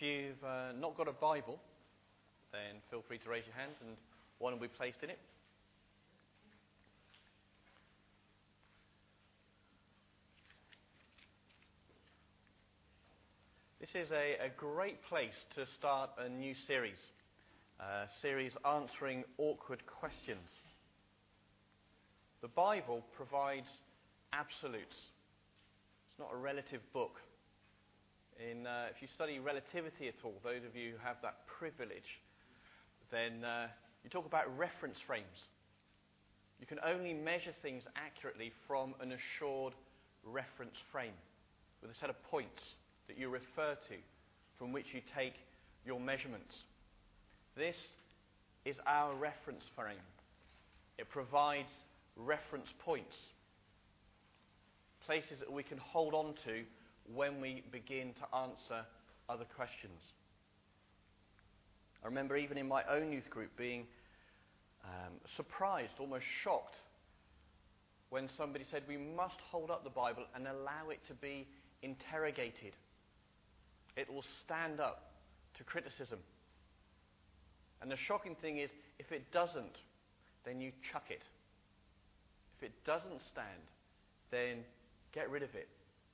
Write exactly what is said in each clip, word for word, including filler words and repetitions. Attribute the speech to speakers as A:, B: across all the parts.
A: you've uh, not got a Bible, then feel free to raise your hand and one will be placed in it. This is a, a great place to start a new series, a series answering awkward questions. The Bible provides absolutes. It's not a relative book. In, uh, if you study relativity at all, those of you who have that privilege, then uh, you talk about reference frames. You can only measure things accurately from an assured reference frame with a set of points that you refer to, from which you take your measurements. This is our reference frame. It provides reference points, places that we can hold on to when we begin to answer other questions. I remember even in my own youth group being um, surprised, almost shocked, when somebody said we must hold up the Bible and allow it to be interrogated. It will stand up to criticism. And the shocking thing is, if it doesn't, then you chuck it. If it doesn't stand, then get rid of it.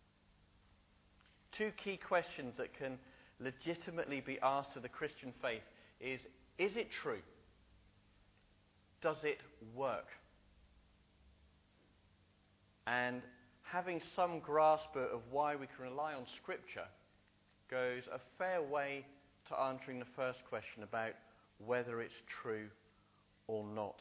A: Two key questions that can legitimately be asked of the Christian faith is, is it true? Does it work? And having some grasp of why we can rely on Scripture goes a fair way to answering the first question about whether it's true or not.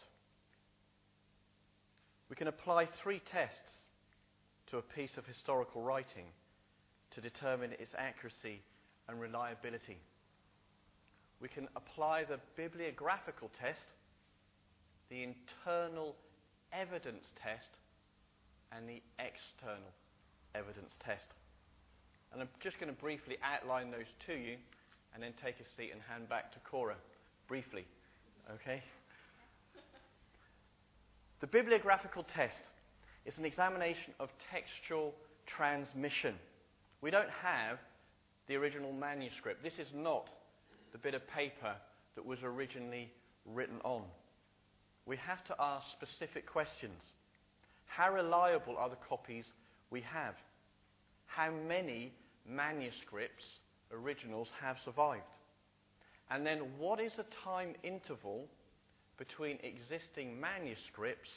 A: We can apply three tests to a piece of historical writing to determine its accuracy and reliability. We can apply the bibliographical test, the internal evidence test, and the external evidence test. And I'm just going to briefly outline those to you and then take a seat and hand back to Cora briefly. Okay? The bibliographical test is an examination of textual transmission. We don't have the original manuscript. This is not the bit of paper that was originally written on. We have to ask specific questions. How reliable are the copies we have? How many manuscripts, originals, have survived? And then what is the time interval between existing manuscripts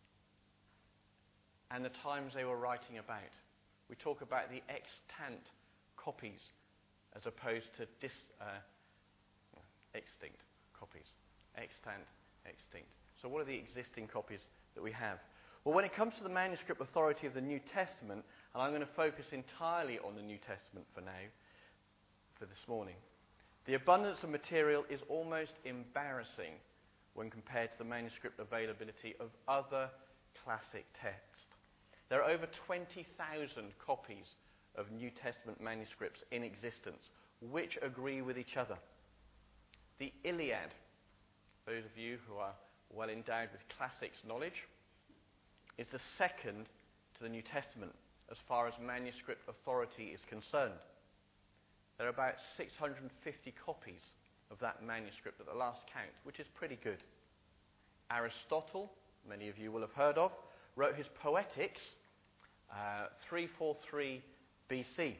A: and the times they were writing about? We talk about the extant copies as opposed to dis, uh, extinct copies. Extant, extinct. So what are the existing copies that we have? Well, when it comes to the manuscript authority of the New Testament, and I'm going to focus entirely on the New Testament for now, for this morning, the abundance of material is almost embarrassing when compared to the manuscript availability of other classic texts. There are over twenty thousand copies of New Testament manuscripts in existence, which agree with each other. The Iliad, those of you who are well endowed with classics knowledge, is the second to the New Testament as far as manuscript authority is concerned. There are about six hundred fifty copies of that manuscript at the last count, which is pretty good. Aristotle, many of you will have heard of, wrote his Poetics uh, three forty-three B C.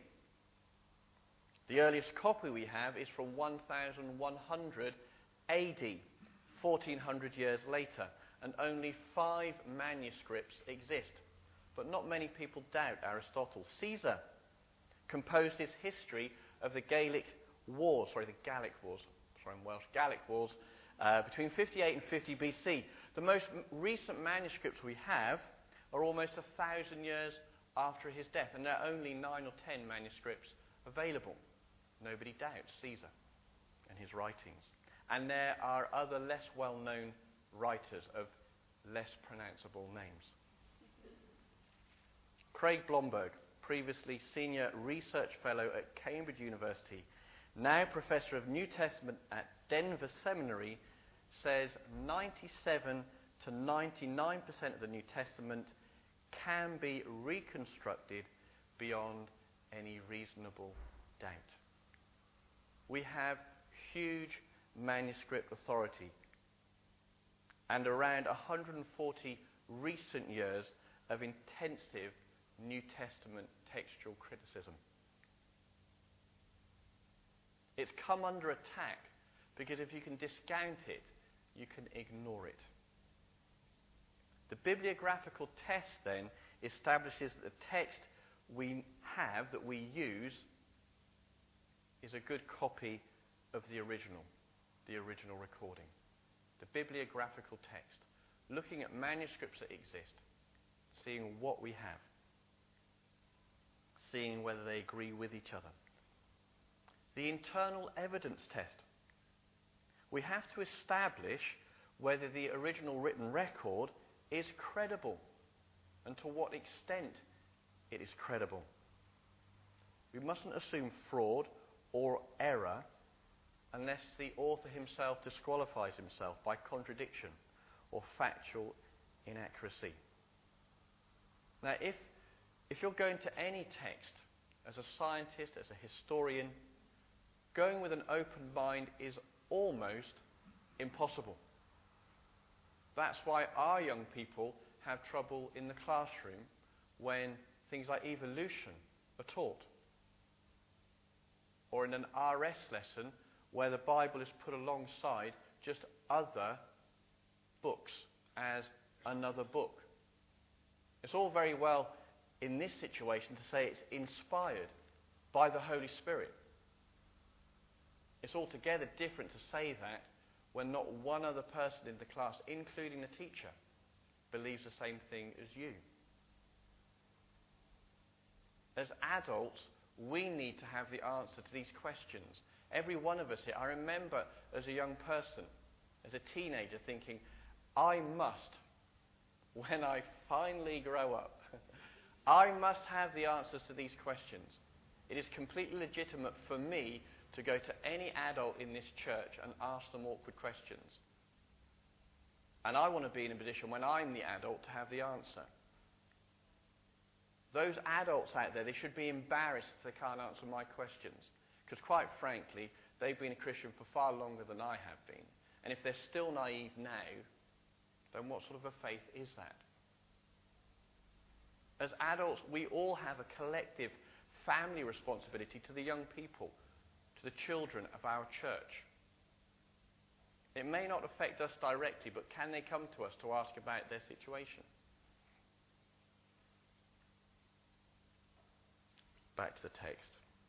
A: The earliest copy we have is from one thousand one hundred A D, fourteen hundred years later, and only five manuscripts exist. But not many people doubt Aristotle. Caesar composed his history of the Gallic Wars, sorry, the Gallic Wars, sorry, I'm Welsh, Gallic Wars, uh, between fifty-eight and fifty B C. The most m- recent manuscripts we have are almost a thousand years after his death, and there are only nine or ten manuscripts available. Nobody doubts Caesar and his writings. And there are other less well-known writers of less pronounceable names. Craig Blomberg, previously Senior Research Fellow at Cambridge University, now Professor of New Testament at Denver Seminary, says ninety-seven to ninety-nine percent of the New Testament can be reconstructed beyond any reasonable doubt. we have huge manuscript authority and around one hundred forty recent years of intensive New Testament textual criticism. It's come under attack because if you can discount it, you can ignore it. The bibliographical test then establishes that the text we have, that we use, is a good copy of the original, the original recording. The bibliographical text, looking at manuscripts that exist, seeing what we have, seeing whether they agree with each other. The internal evidence test. We have to establish whether the original written record is credible and to what extent it is credible. We mustn't assume fraud or error unless the author himself disqualifies himself by contradiction or factual inaccuracy. Now, if, if you're going to any text as a scientist, as a historian, going with an open mind is almost impossible. That's why our young people have trouble in the classroom when things like evolution are taught. Or in an R S lesson where the Bible is put alongside just other books as another book. It's all very well in this situation to say it's inspired by the Holy Spirit. It's altogether different to say that when not one other person in the class, including the teacher, believes the same thing as you. As adults, we need to have the answer to these questions. Every one of us here, I remember as a young person, as a teenager, thinking, I must, when I finally grow up, I must have the answers to these questions. It is completely legitimate for me to go to any adult in this church and ask them awkward questions. And I want to be in a position when I'm the adult to have the answer. Those adults out there, they should be embarrassed if they can't answer my questions. Because quite frankly, they've been a Christian for far longer than I have been. And if they're still naive now, then what sort of a faith is that? As adults, we all have a collective family responsibility to the young people, to the children of our church. It may not affect us directly, but can they come to us to ask about their situation? Back to the text.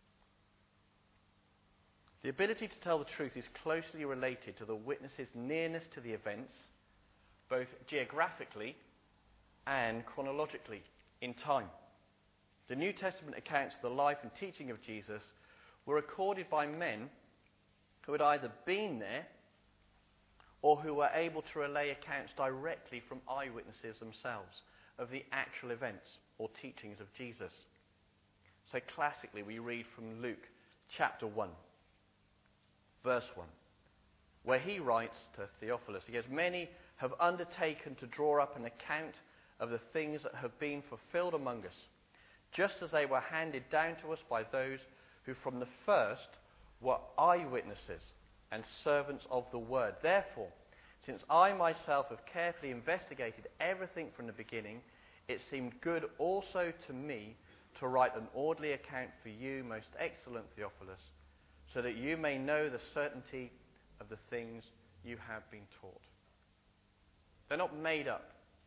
A: The ability to tell the truth is closely related to the witness's nearness to the events, both geographically and chronologically in time. The New Testament accounts of the life and teaching of Jesus were recorded by men who had either been there or who were able to relay accounts directly from eyewitnesses themselves of the actual events or teachings of Jesus. So classically, we read from Luke chapter one, verse one, where he writes to Theophilus, he goes, "Many have undertaken to draw up an account of the things that have been fulfilled among us, just as they were handed down to us by those who from the first were eyewitnesses and servants of the word. Therefore, since I myself have carefully investigated everything from the beginning, it seemed good also to me to write an orderly account for you, most excellent Theophilus, so that you may know the certainty of the things you have been taught." They're not made up.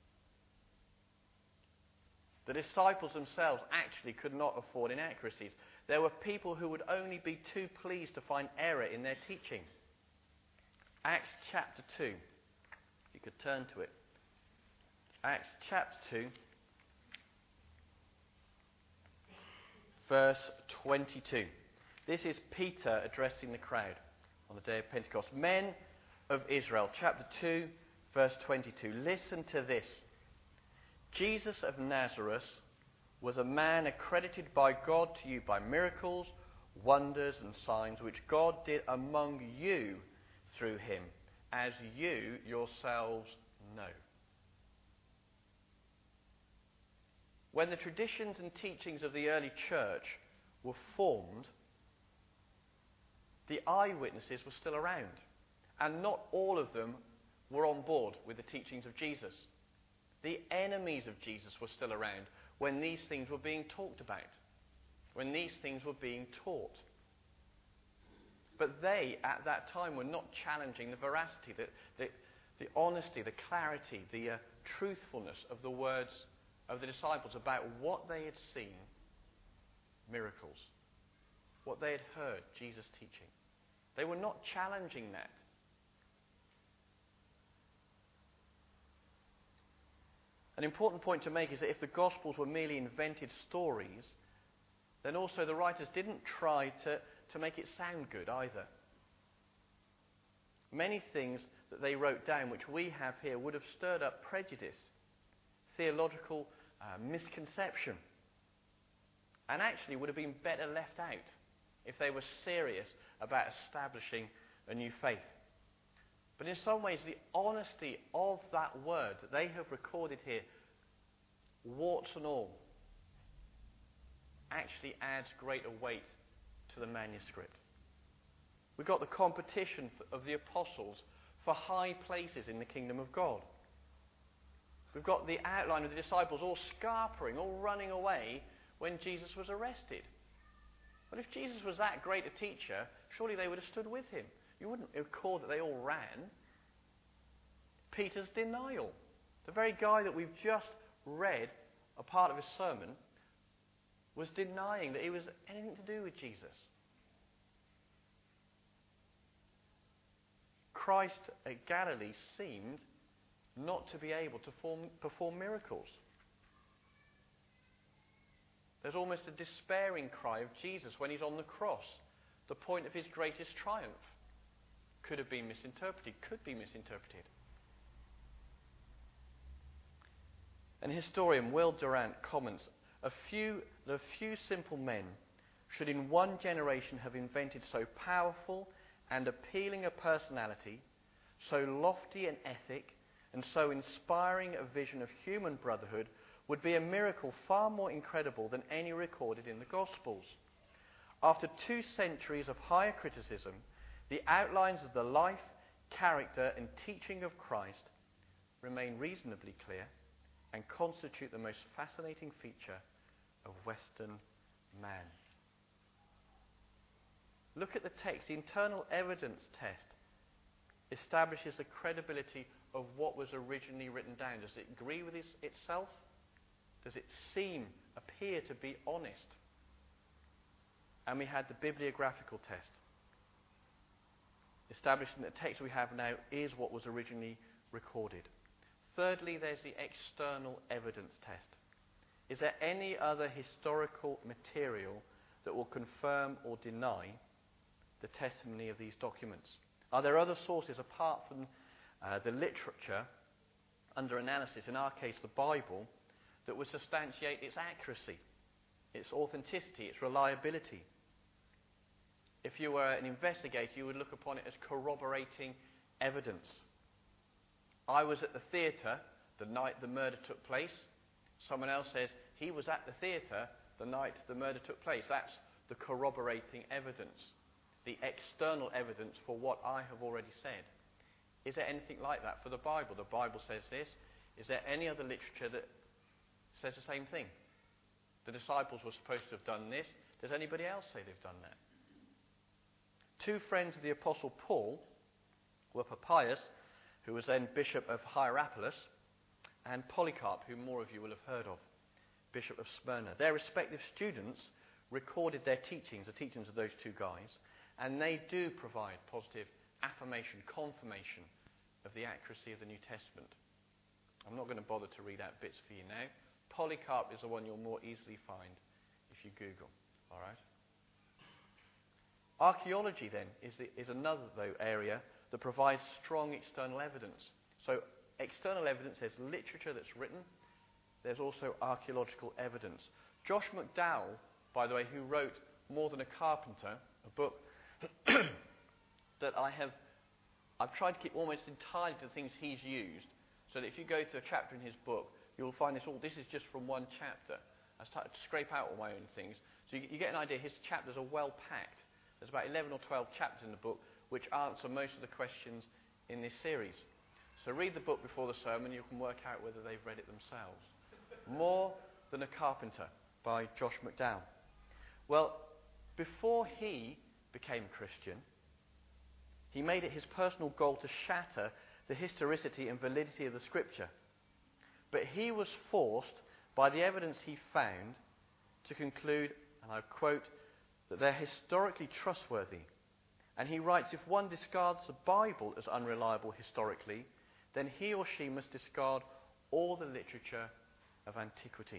A: The disciples themselves actually could not afford inaccuracies. There were people who would only be too pleased to find error in their teaching. Acts chapter two. You could turn to it. Acts chapter two, verse twenty-two. This is Peter addressing the crowd on the day of Pentecost. "Men of Israel," chapter two, verse twenty-two. "Listen to this. Jesus of Nazareth was a man accredited by God to you by miracles, wonders, and signs which God did among you through him, as you yourselves know." When the traditions and teachings of the early church were formed, the eyewitnesses were still around. And not all of them were on board with the teachings of Jesus. The enemies of Jesus were still around when these things were being talked about, when these things were being taught. But they, at that time, were not challenging the veracity, the, the, the honesty, the clarity, the uh, truthfulness of the words of the disciples about what they had seen, miracles, what they had heard Jesus teaching. They were not challenging that. An important point to make is that if the Gospels were merely invented stories, then also the writers didn't try to, to make it sound good either. Many things that they wrote down, which we have here, would have stirred up prejudice, theological uh, misconception, and actually would have been better left out if they were serious about establishing a new faith. But in some ways, the honesty of that word that they have recorded here, warts and all, actually adds greater weight to the manuscript. We've got the competition of the apostles for high places in the kingdom of God. We've got the outline of the disciples all scarpering, all running away when Jesus was arrested. But if Jesus was that great a teacher, surely they would have stood with him. You wouldn't record that they all ran. Peter's denial. The very guy that we've just read a part of his sermon was denying that he was anything to do with Jesus. Christ at Galilee seemed not to be able to form, perform miracles. There's almost a despairing cry of Jesus when he's on the cross, the point of his greatest triumph. Could have been misinterpreted, could be misinterpreted. And historian Will Durant comments, a few, the few simple men should in one generation have invented so powerful and appealing a personality, so lofty an ethic, and so inspiring a vision of human brotherhood would be a miracle far more incredible than any recorded in the Gospels. After two centuries of higher criticism, the outlines of the life, character, and teaching of Christ remain reasonably clear and constitute the most fascinating feature of Western man. Look at the text. The internal evidence test establishes the credibility of what was originally written down. Does it agree with its, itself? Does it seem, appear to be honest? And we had the bibliographical test, establishing that the text we have now is what was originally recorded. Thirdly, there's the external evidence test. Is there any other historical material that will confirm or deny the testimony of these documents? Are there other sources apart from uh, the literature under analysis, in our case the Bible, that would substantiate its accuracy, its authenticity, its reliability? If you were an investigator, you would look upon it as corroborating evidence. I was at the theatre the night the murder took place. Someone else says he was at the theatre the night the murder took place. That's the corroborating evidence, the external evidence for what I have already said. Is there anything like that for the Bible? The Bible says this. Is there any other literature that says the same thing? The disciples were supposed to have done this. Does anybody else say they've done that? Two friends of the Apostle Paul were Papias, who was then Bishop of Hierapolis, and Polycarp, whom more of you will have heard of, Bishop of Smyrna. Their respective students recorded their teachings, the teachings of those two guys, and they do provide positive affirmation, confirmation of the accuracy of the New Testament. I'm not going to bother to read out bits for you now. Polycarp is the one you'll more easily find if you Google. All right? Archaeology, then, is, the, is another, though, area that provides strong external evidence. So, external evidence, there's literature that's written. There's also archaeological evidence. Josh McDowell, by the way, who wrote More Than a Carpenter, a book that I have, I've tried to keep almost entirely to the things he's used, so that if you go to a chapter in his book, you'll find this all, this is just from one chapter. I started to scrape out all my own things. So you, you get an idea, his chapters are well packed. There's about eleven or twelve chapters in the book which answer most of the questions in this series. So read the book before the sermon, you can work out whether they've read it themselves. More Than a Carpenter by Josh McDowell. Well, before he became a Christian, he made it his personal goal to shatter the historicity and validity of the Scripture. But he was forced, by the evidence he found, to conclude, and I quote, that they're historically trustworthy. And he writes, if one discards the Bible as unreliable historically, then he or she must discard all the literature of antiquity.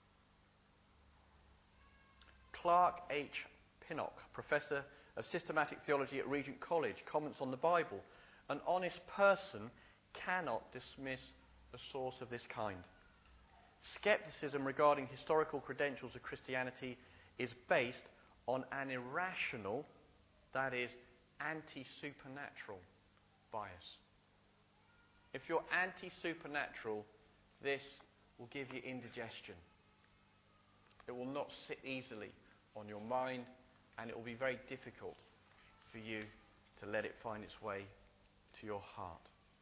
A: Clark H. Pinnock, professor of systematic theology at Regent College, comments on the Bible. An honest person cannot dismiss a source of this kind. Skepticism regarding historical credentials of Christianity is based on an irrational, that is, anti-supernatural bias. If you're anti-supernatural, this will give you indigestion. It will not sit easily on your mind, and it will be very difficult for you to let it find its way to your heart.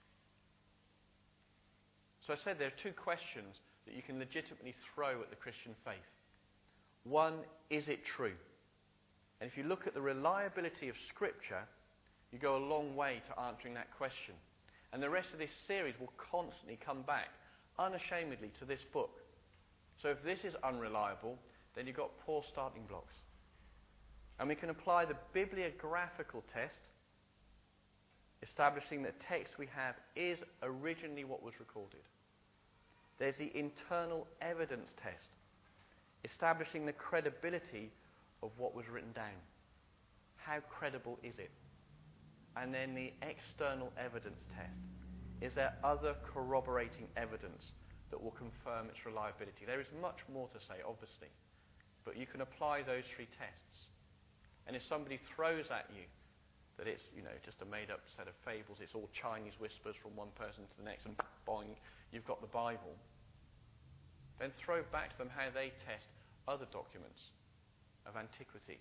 A: So I said there are two questions that you can legitimately throw at the Christian faith. One, is it true? And if you look at the reliability of Scripture, you go a long way to answering that question. And the rest of this series will constantly come back, unashamedly, to this book. So if this is unreliable, then you've got poor starting blocks. And we can apply the bibliographical test, establishing that text we have is originally what was recorded. There's the internal evidence test, establishing the credibility of what was written down. How credible is it? And then the external evidence test. Is there other corroborating evidence that will confirm its reliability? There is much more to say, obviously, but you can apply those three tests. And if somebody throws at you that it's, you know, just a made-up set of fables, it's all Chinese whispers from one person to the next, and boing, you've got the Bible, then throw back to them how they test other documents of antiquity.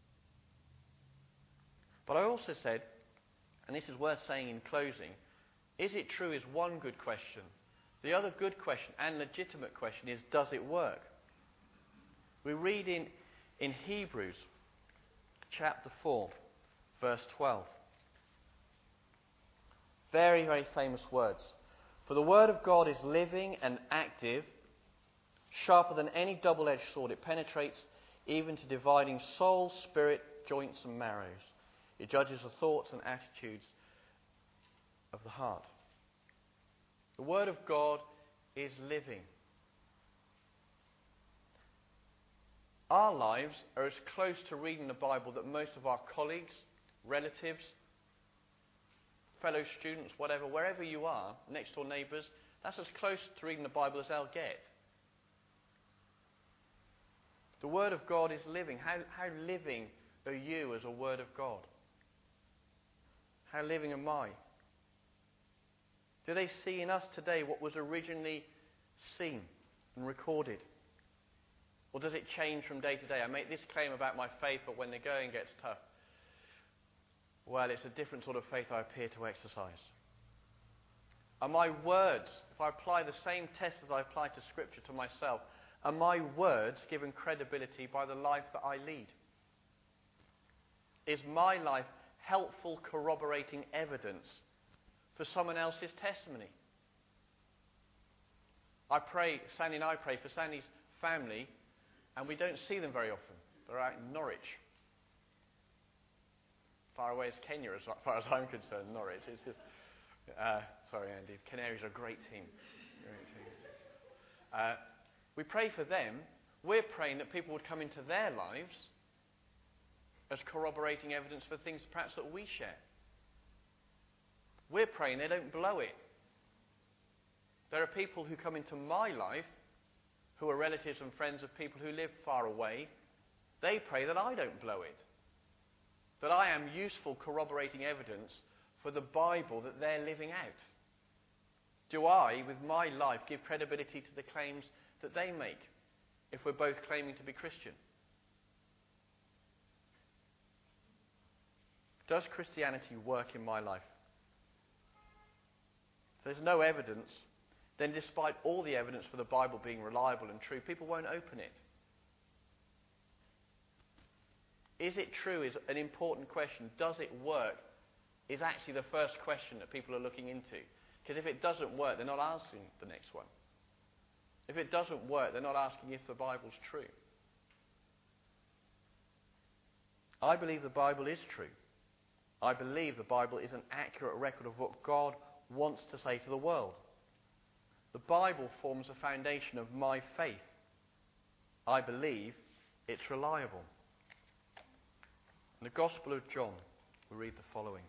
A: But I also said, and this is worth saying in closing, is it true is one good question. The other good question and legitimate question is, does it work? We read in, in Hebrews chapter four, verse twelve. Very, very famous words. For the word of God is living and active, sharper than any double-edged sword. It penetrates even to dividing soul, spirit, joints and marrows. It judges the thoughts and attitudes of the heart. The Word of God is living. Our lives are as close to reading the Bible that most of our colleagues, relatives, fellow students, whatever, wherever you are, next door neighbours, that's as close to reading the Bible as they'll get. The Word of God is living. How, how living are you as a Word of God? How living am I? Do they see in us today what was originally seen and recorded? Or does it change from day to day? I make this claim about my faith, but when the going gets tough, well, it's a different sort of faith I appear to exercise. Are my words, if I apply the same test as I apply to Scripture to myself, are my words given credibility by the life that I lead? Is my life helpful corroborating evidence for someone else's testimony? I pray, Sandy and I pray for Sandy's family, and we don't see them very often. They're out in Norwich. Far away as Kenya, as far as I'm concerned, Norwich. It's just, uh, sorry, Andy. Canaries are a great team. Great team. Uh, we pray for them. We're praying that people would come into their lives as corroborating evidence for things perhaps that we share. We're praying they don't blow it. There are people who come into my life who are relatives and friends of people who live far away. They pray that I don't blow it. That I am useful corroborating evidence for the Bible that they're living out. Do I, with my life, give credibility to the claims that they make, if we're both claiming to be Christian? Does Christianity work in my life? If there's no evidence, then despite all the evidence for the Bible being reliable and true, people won't open it. Is it true is an important question. Does it work is actually the first question that people are looking into. Because if it doesn't work, they're not asking the next one. If it doesn't work, they're not asking if the Bible's true. I believe the Bible is true. I believe the Bible is an accurate record of what God wants to say to the world. The Bible forms the foundation of my faith. I believe it's reliable. In the Gospel of John, we read the following.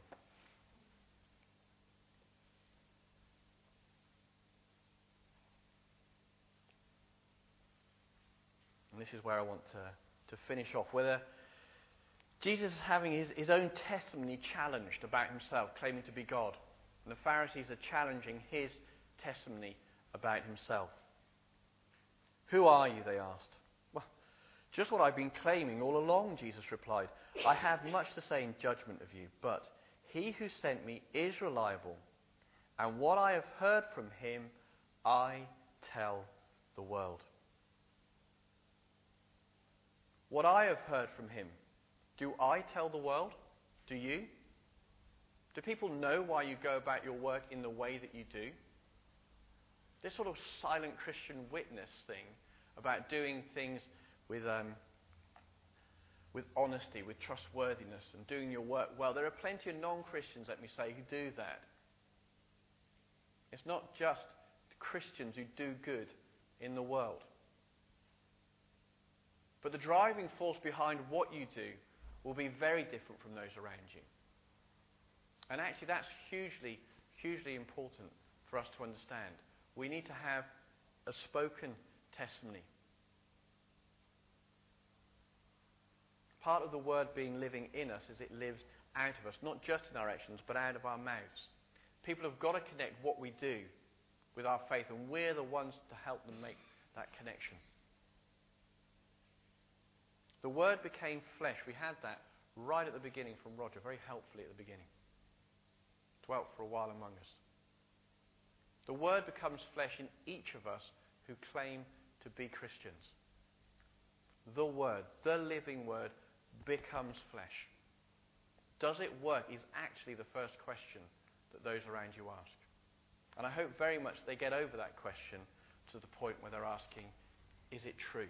A: And this is where I want to, to finish off. Whether Jesus is having his, his own testimony challenged about himself, claiming to be God. And the Pharisees are challenging his testimony about himself. Who are you, they asked. Well, just what I've been claiming all along, Jesus replied. I have much to say in judgment of you, but he who sent me is reliable, and what I have heard from him, I tell the world. What I have heard from him, do I tell the world? Do you? Do people know why you go about your work in the way that you do? This sort of silent Christian witness thing about doing things with um, with honesty, with trustworthiness, and doing your work well. There are plenty of non-Christians, let me say, who do that. It's not just Christians who do good in the world. But the driving force behind what you do will be very different from those around you. And actually that's hugely, hugely important for us to understand. We need to have a spoken testimony. Part of the word being living in us is it lives out of us, not just in our actions, but out of our mouths. People have got to connect what we do with our faith, and we're the ones to help them make that connection. The Word became flesh. We had that right at the beginning from Roger, very helpfully at the beginning. Dwelt for a while among us. The Word becomes flesh in each of us who claim to be Christians. The Word, the living Word, becomes flesh. Does it work is actually the first question that those around you ask. And I hope very much they get over that question to the point where they're asking, is it true?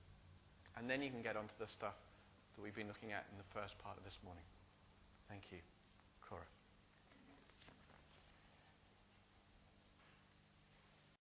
A: And then you can get onto the stuff that we've been looking at in the first part of this morning. Thank you.